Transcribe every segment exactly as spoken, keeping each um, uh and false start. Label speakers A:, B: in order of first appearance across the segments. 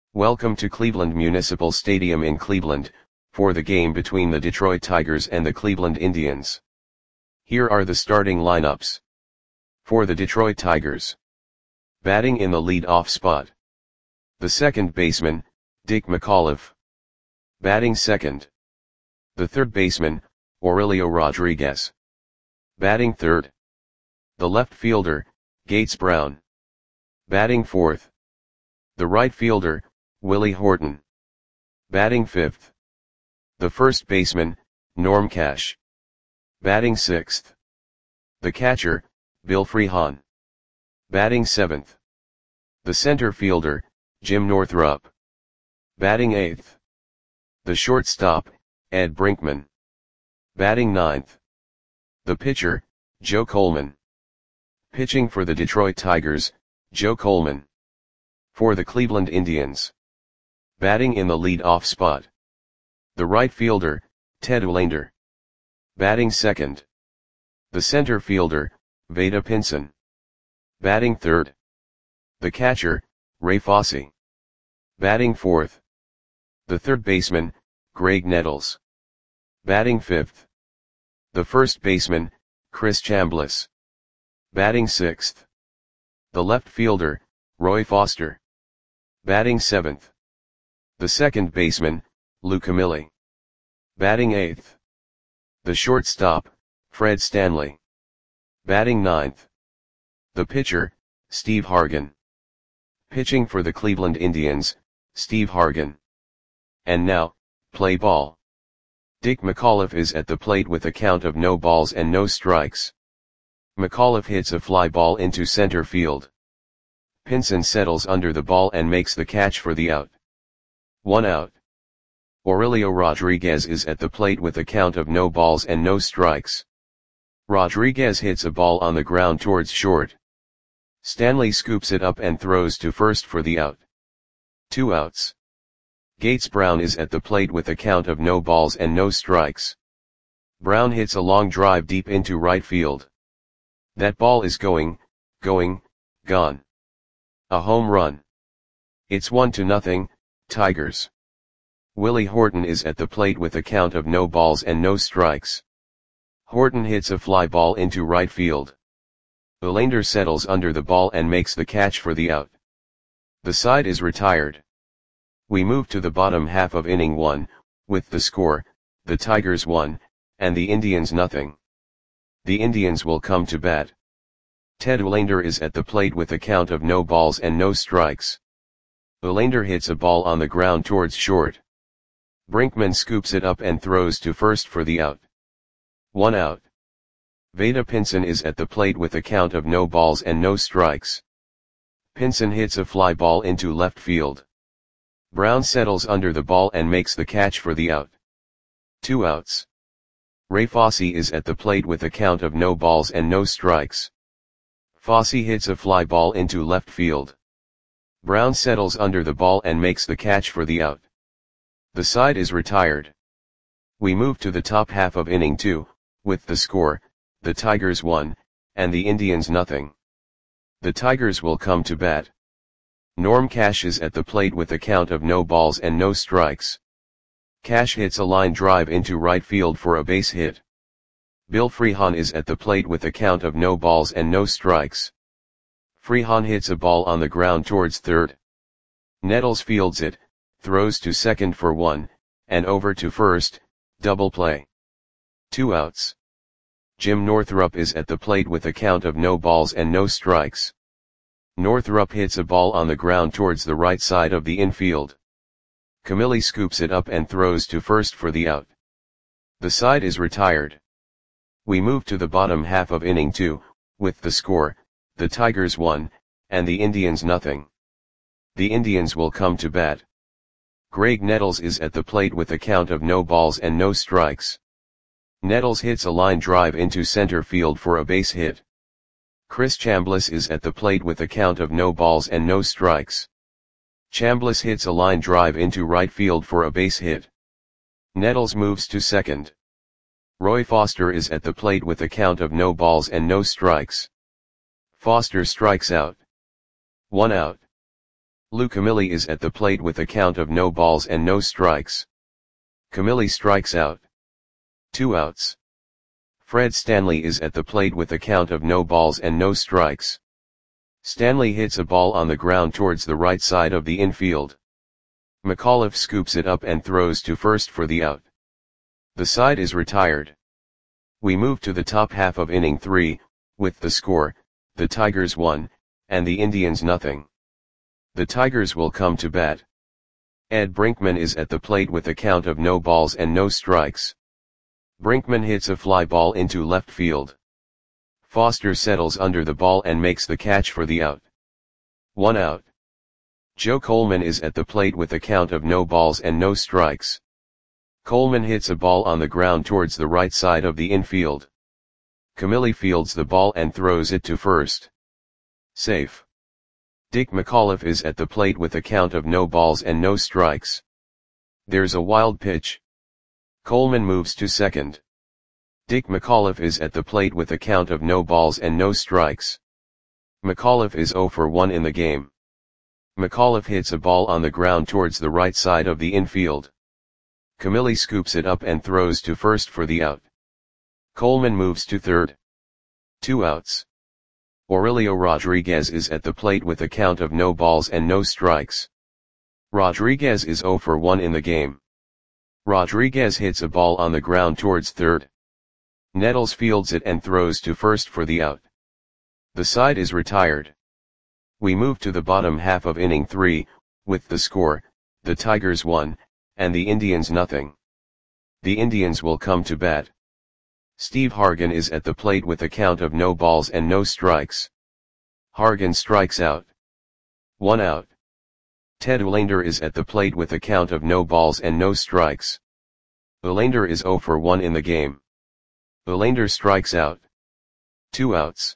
A: Welcome to Cleveland Municipal Stadium in Cleveland, for the game between the Detroit Tigers and the Cleveland Indians. Here are the starting lineups. For the Detroit Tigers. Batting in the lead-off spot. The second baseman, Dick McAuliffe. Batting second. The third baseman, Aurelio Rodriguez. Batting third. The left fielder, Gates Brown. Batting fourth. The right fielder, Willie Horton. Batting fifth. The first baseman, Norm Cash. Batting sixth. The catcher, Bill Freehan. Batting seventh. The center fielder, Jim Northrup. Batting eighth. The shortstop, Ed Brinkman. Batting ninth. The pitcher, Joe Coleman. Pitching for the Detroit Tigers, Joe Coleman. For the Cleveland Indians. Batting in the lead-off spot. The right fielder, Ted Olander. Batting second. The center fielder, Vada Pinson. Batting third. The catcher, Ray Fosse. Batting fourth. The third baseman, Greg Nettles. Batting fifth. The first baseman, Chris Chambliss. Batting sixth. The left fielder, Roy Foster. Batting seventh. The second baseman, Lou Camilli. Batting eighth. The shortstop, Fred Stanley. Batting ninth. The pitcher, Steve Hargan. Pitching for the Cleveland Indians, Steve Hargan. And now, play ball. Dick McAuliffe is at the plate with a count of no balls and no strikes. McAuliffe hits a fly ball into center field. Pinson settles under the ball and makes the catch for the out. One out. Aurelio Rodriguez is at the plate with a count of no balls and no strikes. Rodriguez hits a ball on the ground towards short. Stanley scoops it up and throws to first for the out. Two outs. Gates Brown is at the plate with a count of no balls and no strikes. Brown hits a long drive deep into right field. That ball is going, going, gone. A home run. It's one to nothing, Tigers. Willie Horton is at the plate with a count of no balls and no strikes. Horton hits a fly ball into right field. Olander settles under the ball and makes the catch for the out. The side is retired. We move to the bottom half of inning one, with the score, the Tigers one, and the Indians nothing. The Indians will come to bat. Ted Olander is at the plate with a count of no balls and no strikes. Olander hits a ball on the ground towards short. Brinkman scoops it up and throws to first for the out. One out. Vada Pinson is at the plate with a count of no balls and no strikes. Pinson hits a fly ball into left field. Brown settles under the ball and makes the catch for the out. Two outs. Ray Fosse is at the plate with a count of no balls and no strikes. Fosse hits a fly ball into left field. Brown settles under the ball and makes the catch for the out. The side is retired. We move to the top half of inning two, with the score, the Tigers one, and the Indians nothing. The Tigers will come to bat. Norm Cash is at the plate with a count of no balls and no strikes. Cash hits a line drive into right field for a base hit. Bill Freehan is at the plate with a count of no balls and no strikes. Freehan hits a ball on the ground towards third. Nettles fields it, throws to second for one, and over to first, double play. Two outs. Jim Northrup is at the plate with a count of no balls and no strikes. Northrup hits a ball on the ground towards the right side of the infield. Camilli scoops it up and throws to first for the out. The side is retired. We move to the bottom half of inning two, with the score, the Tigers one, and the Indians nothing. The Indians will come to bat. Greg Nettles is at the plate with a count of no balls and no strikes. Nettles hits a line drive into center field for a base hit. Chris Chambliss is at the plate with a count of no balls and no strikes. Chambliss hits a line drive into right field for a base hit. Nettles moves to second. Roy Foster is at the plate with a count of no balls and no strikes. Foster strikes out. One out. Lou Camilli is at the plate with a count of no balls and no strikes. Camilli strikes out. Two outs. Fred Stanley is at the plate with a count of no balls and no strikes. Stanley hits a ball on the ground towards the right side of the infield. McAuliffe scoops it up and throws to first for the out. The side is retired. We move to the top half of inning three, with the score, the Tigers one, and the Indians nothing. The Tigers will come to bat. Ed Brinkman is at the plate with a count of no balls and no strikes. Brinkman hits a fly ball into left field. Foster settles under the ball and makes the catch for the out. One out. Joe Coleman is at the plate with a count of no balls and no strikes. Coleman hits a ball on the ground towards the right side of the infield. Camilli fields the ball and throws it to first. Safe. Dick McAuliffe is at the plate with a count of no balls and no strikes. There's a wild pitch. Coleman moves to second. Dick McAuliffe is at the plate with a count of no balls and no strikes. McAuliffe is oh for one in the game. McAuliffe hits a ball on the ground towards the right side of the infield. Camilli scoops it up and throws to first for the out. Coleman moves to third. Two outs. Aurelio Rodriguez is at the plate with a count of no balls and no strikes. Rodriguez is oh for one in the game. Rodriguez hits a ball on the ground towards third. Nettles fields it and throws to first for the out. The side is retired. We move to the bottom half of inning three, with the score, the Tigers one, and the Indians nothing. The Indians will come to bat. Steve Hargan is at the plate with a count of no balls and no strikes. Hargan strikes out. One out. Ted Uhlaender is at the plate with a count of no balls and no strikes. Uhlaender is oh for one in the game. Uhlaender strikes out. Two outs.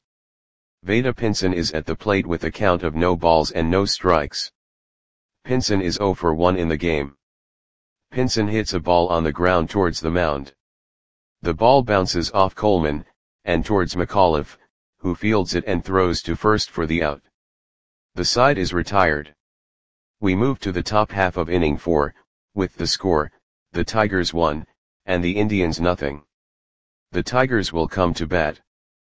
A: Vada Pinson is at the plate with a count of no balls and no strikes. Pinson is oh for one in the game. Pinson hits a ball on the ground towards the mound. The ball bounces off Coleman, and towards McAuliffe, who fields it and throws to first for the out. The side is retired. We move to the top half of inning four, with the score, the Tigers one, and the Indians nothing. The Tigers will come to bat.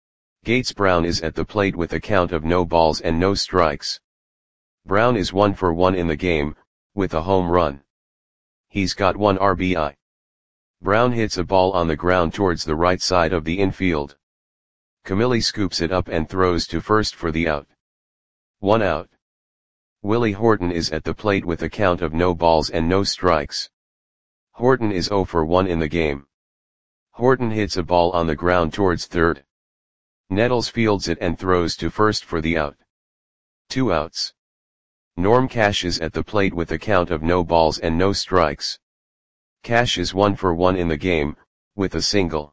A: Gates Brown is at the plate with a count of no balls and no strikes. Brown is one for one in the game, with a home run. He's got one R B I. Brown hits a ball on the ground towards the right side of the infield. Camilli scoops it up and throws to first for the out. One out. Willie Horton is at the plate with a count of no balls and no strikes. Horton is oh for one in the game. Horton hits a ball on the ground towards third. Nettles fields it and throws to first for the out. Two outs. Norm Cash is at the plate with a count of no balls and no strikes. Cash is one for one in the game, with a single.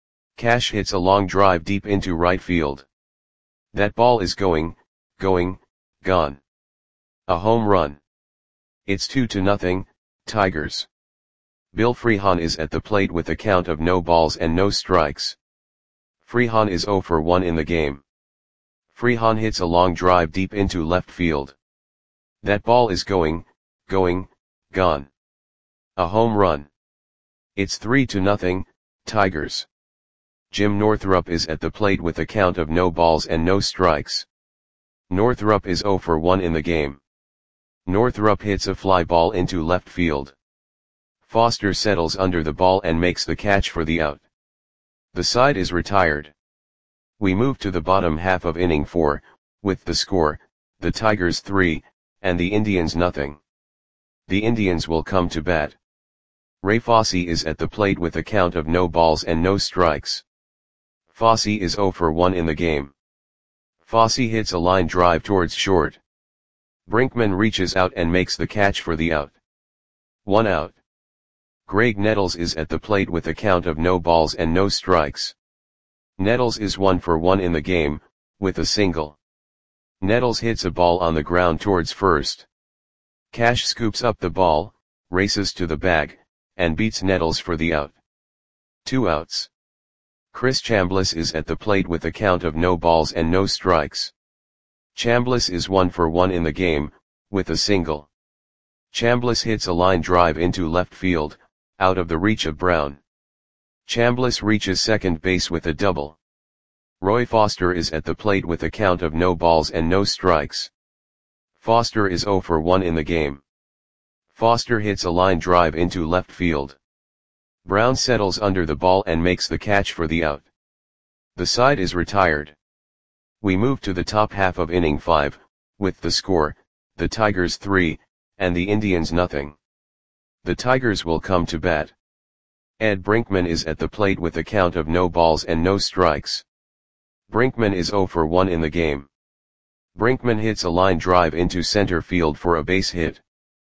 A: Cash hits a long drive deep into right field. That ball is going, going, gone. A home run. It's two to nothing, Tigers. Bill Freehan is at the plate with a count of no balls and no strikes. Freehan is oh for one in the game. Freehan hits a long drive deep into left field. That ball is going, going, gone. A home run. It's three to nothing, Tigers. Jim Northrup is at the plate with a count of no balls and no strikes. Northrup is oh for one in the game. Northrup hits a fly ball into left field. Foster settles under the ball and makes the catch for the out. The side is retired. We move to the bottom half of inning four, with the score, the Tigers three, and the Indians nothing. The Indians will come to bat. Ray Fosse is at the plate with a count of no balls and no strikes. Fosse is oh for one in the game. Fosse hits a line drive towards short. Brinkman reaches out and makes the catch for the out. One out. Greg Nettles is at the plate with a count of no balls and no strikes. Nettles is one for one in the game, with a single. Nettles hits a ball on the ground towards first. Cash scoops up the ball, races to the bag, and beats Nettles for the out. Two outs. Chris Chambliss is at the plate with a count of no balls and no strikes. Chambliss is one for one in the game, with a single. Chambliss hits a line drive into left field, out of the reach of Brown. Chambliss reaches second base with a double. Roy Foster is at the plate with a count of no balls and no strikes. Foster is zero for one in the game. Foster hits a line drive into left field. Brown settles under the ball and makes the catch for the out. The side is retired. We move to the top half of inning five, with the score, the Tigers three, and the Indians nothing. The Tigers will come to bat. Ed Brinkman is at the plate with a count of no balls and no strikes. Brinkman is zero for one in the game. Brinkman hits a line drive into center field for a base hit.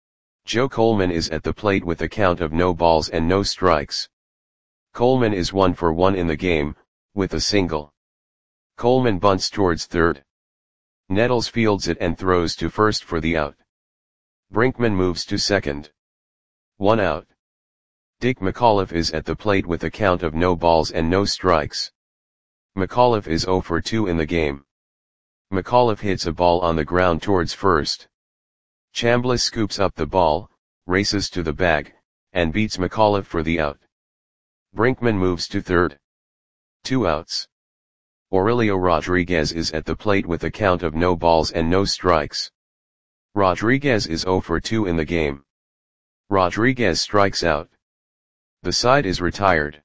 A: Joe Coleman is at the plate with a count of no balls and no strikes. Coleman is one for one in the game, with a single. Coleman bunts towards third. Nettles fields it and throws to first for the out. Brinkman moves to second. One out. Dick McAuliffe is at the plate with a count of no balls and no strikes. McAuliffe is zero for two in the game. McAuliffe hits a ball on the ground towards first. Chambliss scoops up the ball, races to the bag, and beats McAuliffe for the out. Brinkman moves to third. Two outs. Aurelio Rodriguez is at the plate with a count of no balls and no strikes. Rodriguez is zero for two in the game. Rodriguez strikes out. The side is retired.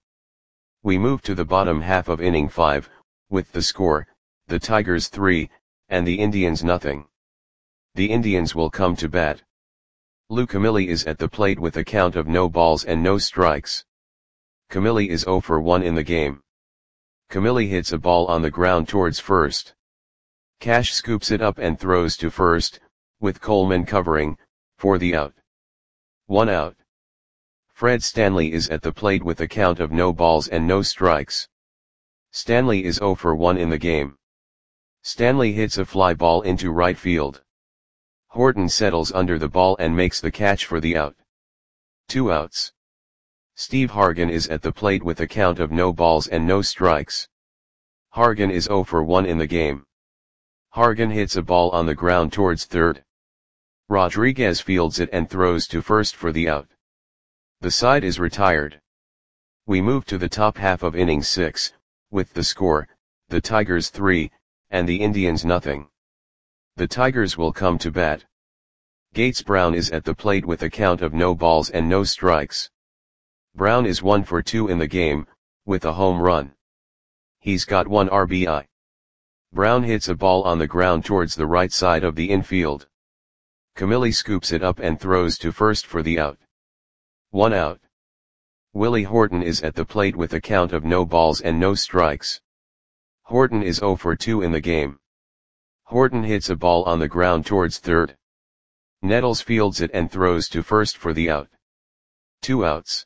A: We move to the bottom half of inning five, with the score, the Tigers three, and the Indians nothing. The Indians will come to bat. Lou Camilli is at the plate with a count of no balls and no strikes. Camilli is zero for one in the game. Camilli hits a ball on the ground towards first. Cash scoops it up and throws to first, with Coleman covering, for the out. One out. Fred Stanley is at the plate with a count of no balls and no strikes. Stanley is zero for one in the game. Stanley hits a fly ball into right field. Horton settles under the ball and makes the catch for the out. Two outs. Steve Hargan is at the plate with a count of no balls and no strikes. Hargan is zero for one in the game. Hargan hits a ball on the ground towards third. Rodriguez fields it and throws to first for the out. The side is retired. We move to the top half of inning six, with the score, the Tigers three, and the Indians nothing. The Tigers will come to bat. Gates Brown is at the plate with a count of no balls and no strikes. Brown is one for two in the game, with a home run. He's got one R B I. Brown hits a ball on the ground towards the right side of the infield. Camilli scoops it up and throws to first for the out. One out. Willie Horton is at the plate with a count of no balls and no strikes. Horton is zero for two in the game. Horton hits a ball on the ground towards third. Nettles fields it and throws to first for the out. Two outs.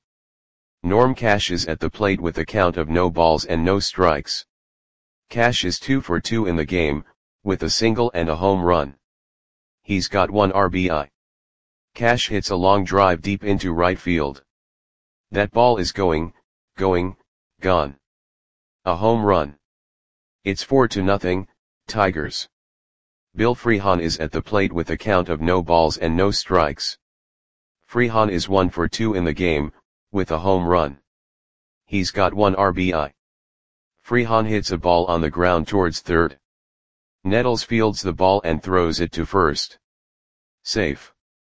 A: Norm Cash is at the plate with a count of no balls and no strikes. Cash is two for two in the game, with a single and a home run. He's got one R B I. Cash hits a long drive deep into right field. That ball is going, going, gone. A home run. It's four to nothing, Tigers. Bill Freehan is at the plate with a count of no balls and no strikes. Freehan is one for two in the game, with a home run. He's got one R B I. Freehan hits a ball on the ground towards third. Nettles fields the ball and throws it to first. Safe.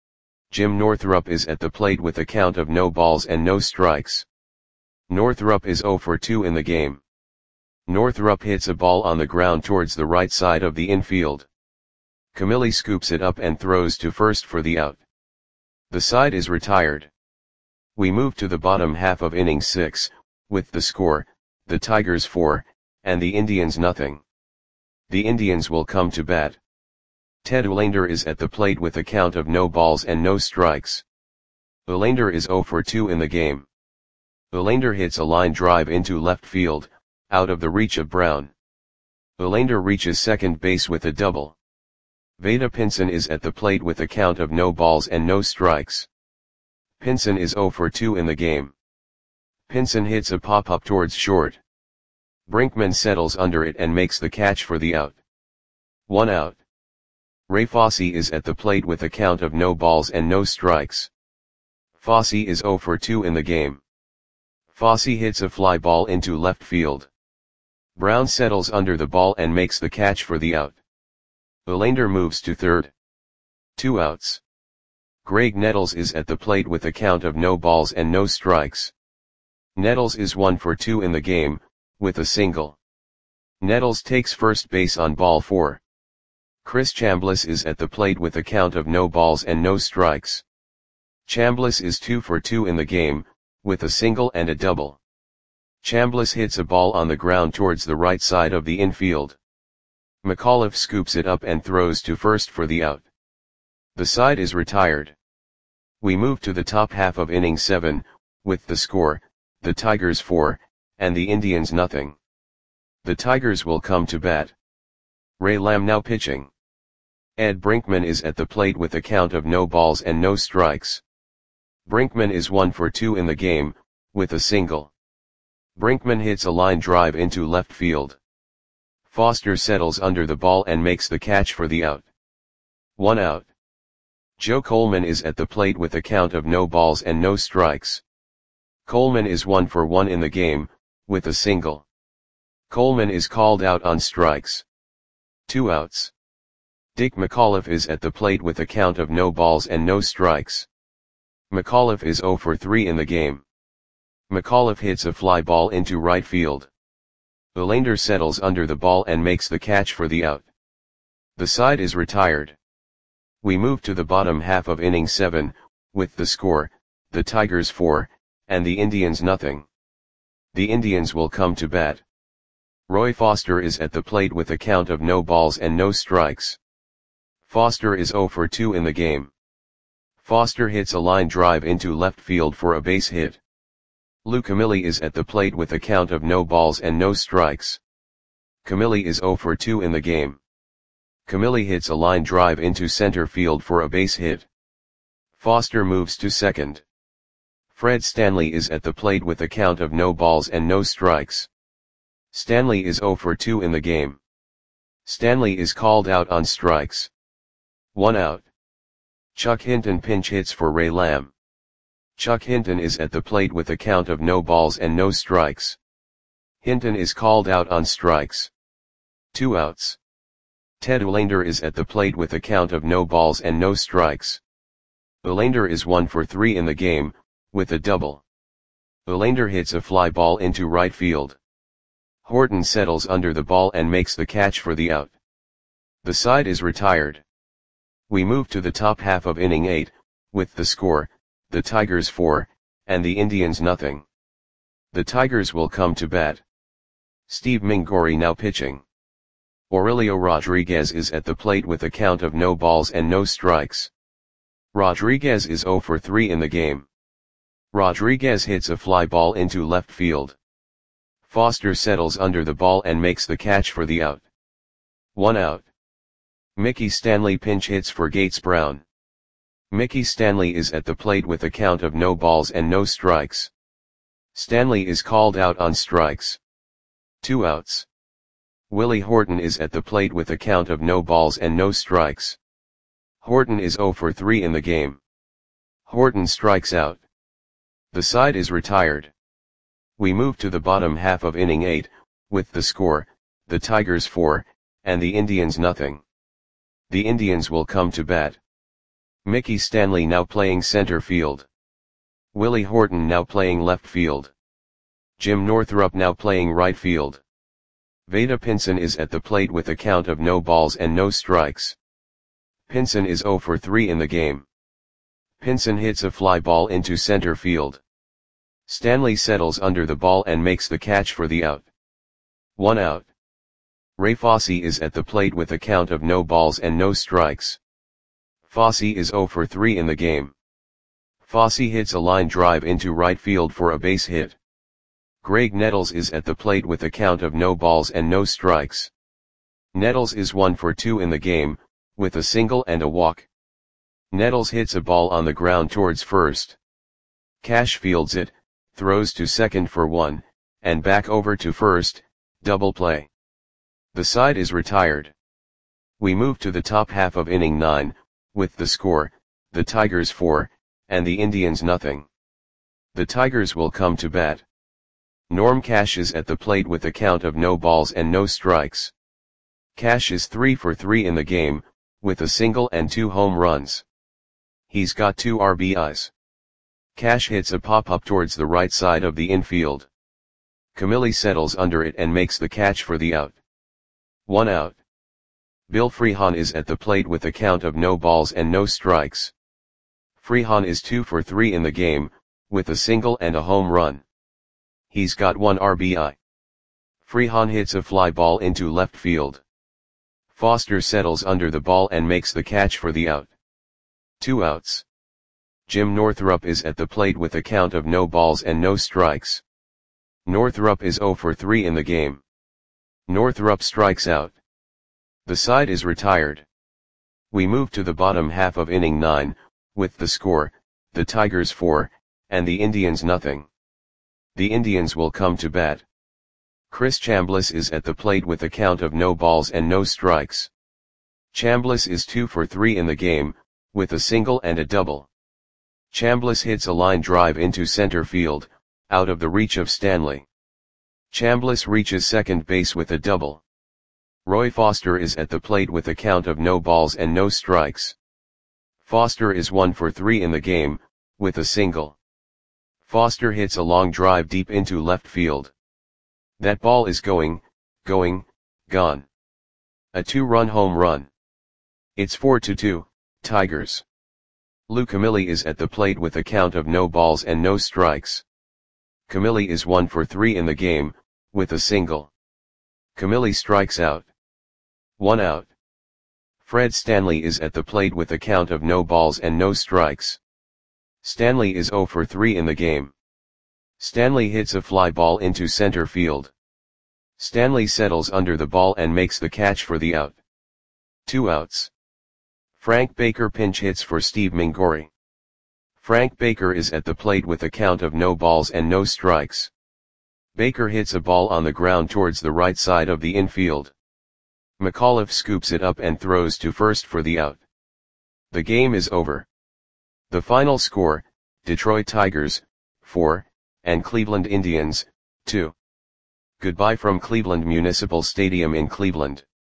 A: Jim Northrup is at the plate with a count of no balls and no strikes. Northrup is zero for two in the game. Northrup hits a ball on the ground towards the right side of the infield. Camilli scoops it up and throws to first for the out. The side is retired. We move to the bottom half of inning six, with the score, the Tigers four, and the Indians nothing. The Indians will come to bat. Ted Uhlaender is at the plate with a count of no balls and no strikes. Uhlaender is zero for two in the game. Uhlaender hits a line drive into left field, out of the reach of Brown. Uhlaender reaches second base with a double. Vada Pinson is at the plate with a count of no balls and no strikes. Pinson is zero for two in the game. Pinson hits a pop-up towards short. Brinkman settles under it and makes the catch for the out. One out. Ray Fosse is at the plate with a count of no balls and no strikes. Fosse is zero for two in the game. Fosse hits a fly ball into left field. Brown settles under the ball and makes the catch for the out. Olander moves to third. Two outs. Greg Nettles is at the plate with a count of no balls and no strikes. Nettles is one for two in the game, with a single. Nettles takes first base on ball four. Chris Chambliss is at the plate with a count of no balls and no strikes. Chambliss is two for two in the game, with a single and a double. Chambliss hits a ball on the ground towards the right side of the infield. McAuliffe scoops it up and throws to first for the out. The side is retired. We move to the top half of inning seven, with the score, the Tigers four, and the Indians nothing. The Tigers will come to bat. Ray Lamb now pitching. Ed Brinkman is at the plate with a count of no balls and no strikes. Brinkman is one for two in the game, with a single. Brinkman hits a line drive into left field. Foster settles under the ball and makes the catch for the out. One out. Joe Coleman is at the plate with a count of no balls and no strikes. Coleman is one for one in the game, with a single. Coleman is called out on strikes. Two outs. Dick McAuliffe is at the plate with a count of no balls and no strikes. McAuliffe is zero for three in the game. McAuliffe hits a fly ball into right field. Olander settles under the ball and makes the catch for the out. The side is retired. We move to the bottom half of inning seven, with the score, the Tigers four, and the Indians nothing. The Indians will come to bat. Roy Foster is at the plate with a count of no balls and no strikes. Foster is zero for two in the game. Foster hits a line drive into left field for a base hit. Lou Camilli is at the plate with a count of no balls and no strikes. Camilli is zero for two in the game. Camilli hits a line drive into center field for a base hit. Foster moves to second. Fred Stanley is at the plate with a count of no balls and no strikes. Stanley is zero for two in the game. Stanley is called out on strikes. One out. Chuck Hinton pinch hits for Ray Lamb. Chuck Hinton is at the plate with a count of no balls and no strikes. Hinton is called out on strikes. Two outs. Ted Olander is at the plate with a count of no balls and no strikes. Olander is one for three in the game, with a double. Olander hits a fly ball into right field. Horton settles under the ball and makes the catch for the out. The side is retired. We move to the top half of inning eight, with the score, the Tigers four, and the Indians nothing. The Tigers will come to bat. Steve Mingori now pitching. Aurelio Rodriguez is at the plate with a count of no balls and no strikes. Rodriguez is zero for three in the game. Rodriguez hits a fly ball into left field. Foster settles under the ball and makes the catch for the out. One out. Mickey Stanley pinch hits for Gates Brown. Mickey Stanley is at the plate with a count of no balls and no strikes. Stanley is called out on strikes. Two outs. Willie Horton is at the plate with a count of no balls and no strikes. Horton is zero for three in the game. Horton strikes out. The side is retired. We move to the bottom half of inning eight, with the score, the Tigers four, and the Indians nothing. The Indians will come to bat. Mickey Stanley now playing center field. Willie Horton now playing left field. Jim Northrup now playing right field. Vada Pinson is at the plate with a count of no balls and no strikes. Pinson is zero for three in the game. Pinson hits a fly ball into center field. Stanley settles under the ball and makes the catch for the out. One out. Ray Fosse is at the plate with a count of no balls and no strikes. Fosse is zero for three in the game. Fosse hits a line drive into right field for a base hit. Greg Nettles is at the plate with a count of no balls and no strikes. Nettles is one for two in the game, with a single and a walk. Nettles hits a ball on the ground towards first. Cash fields it, throws to second for one, and back over to first, double play. The side is retired. We move to the top half of inning nine, with the score, the Tigers four, and the Indians nothing. The Tigers will come to bat. Norm Cash is at the plate with a count of no balls and no strikes. Cash is three for three in the game, with a single and two home runs. He's got two R B Is. Cash hits a pop-up towards the right side of the infield. Camilli settles under it and makes the catch for the out. One out. Bill Freehan is at the plate with a count of no balls and no strikes. Freehan is two for three in the game, with a single and a home run. He's got one R B I. Freehan hits a fly ball into left field. Foster settles under the ball and makes the catch for the out. Two outs. Jim Northrup is at the plate with a count of no balls and no strikes. Northrup is zero for three in the game. Northrup strikes out. The side is retired. We move to the bottom half of inning nine, with the score, the Tigers four, and the Indians nothing. The Indians will come to bat. Chris Chambliss is at the plate with a count of no balls and no strikes. Chambliss is two for three in the game, with a single and a double. Chambliss hits a line drive into center field, out of the reach of Stanley. Chambliss reaches second base with a double. Roy Foster is at the plate with a count of no balls and no strikes. Foster is one for three in the game, with a single. Foster hits a long drive deep into left field. That ball is going, going, gone. A two-run home run. It's four to two, Tigers. Lou Camilli is at the plate with a count of no balls and no strikes. Camilli is one for three in the game, with a single. Camilli strikes out. One out. Fred Stanley is at the plate with a count of no balls and no strikes. Stanley is zero for three in the game. Stanley hits a fly ball into center field. Stanley settles under the ball and makes the catch for the out. Two outs. Frank Baker pinch hits for Steve Mingori. Frank Baker is at the plate with a count of no balls and no strikes. Baker hits a ball on the ground towards the right side of the infield. McAuliffe scoops it up and throws to first for the out. The game is over. The final score, Detroit Tigers, four, and Cleveland Indians, two. Goodbye from Cleveland Municipal Stadium in Cleveland.